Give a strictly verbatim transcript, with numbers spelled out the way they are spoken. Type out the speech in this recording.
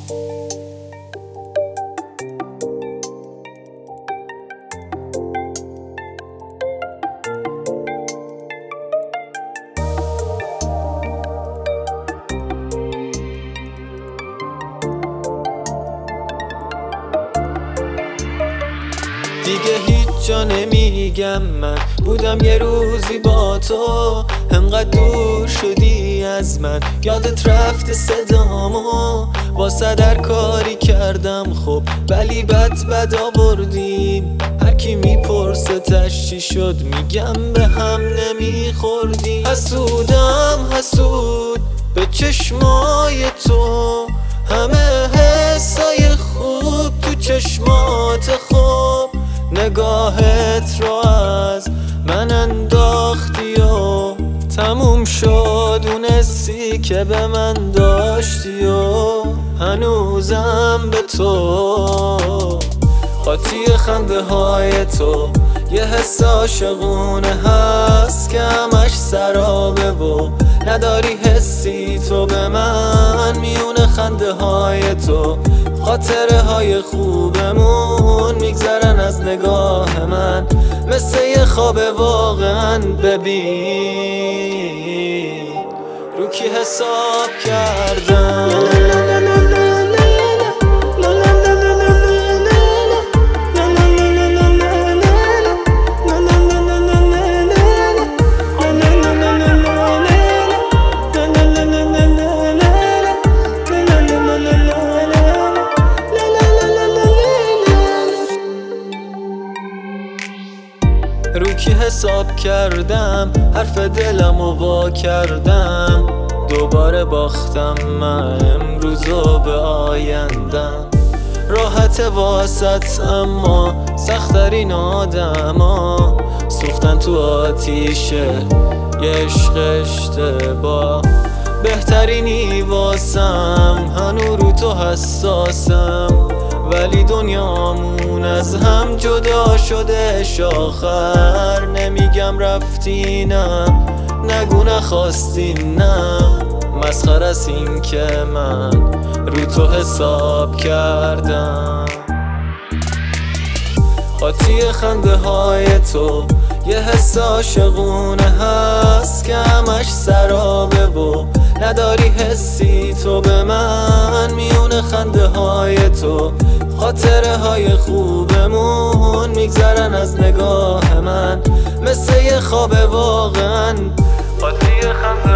دیگه هیچ جا نمیگم من بودم یه روزی با تو، انقدر دور شدی از من یادت رفت صدامو، واسه در کاری کردم خب ولی بد بد آوردیم. هر کی میپرسه تش چی شد میگم به هم نمیخوردیم. حسودم حسود به چشمای تو، همه حسای خوب تو چشمات خوب، نگاهت رو از من انداختی و تموم شد اون حسی که به من داشتی و هنوزم به تو قاطی خنده های تو. یه حس عاشقونه هست که همش سرابه و نداری حسی تو به من، میونه خنده های تو خاطره های خوبمون میگذرن از نگاه من مثل یه خواب واقعا. ببین رو کی حساب کردم، رو کی حساب کردم، حرف دلم و وا کردم، دوباره باختم من امروزو به آیندم. راحت واسط اما سخت‌ترین آدما سوختن تو آتیشه یه عشق اشتباه. بهترینی واسم هنو رو تو حساسم، ولی دنیامون از هم جدا شده شاخر. نمیگم رفتی نه، نگو نخواستی نه، مسخره است این که من رو تو حساب کردم. قاطی خنده های تو یه حس عاشقونه هست که همش سرابه و نداری حسی تو به من، میونه خنده های تو خاطره های خوبمون میگذرن از نگاه من مثل یه خواب واقعا. قاطی خنده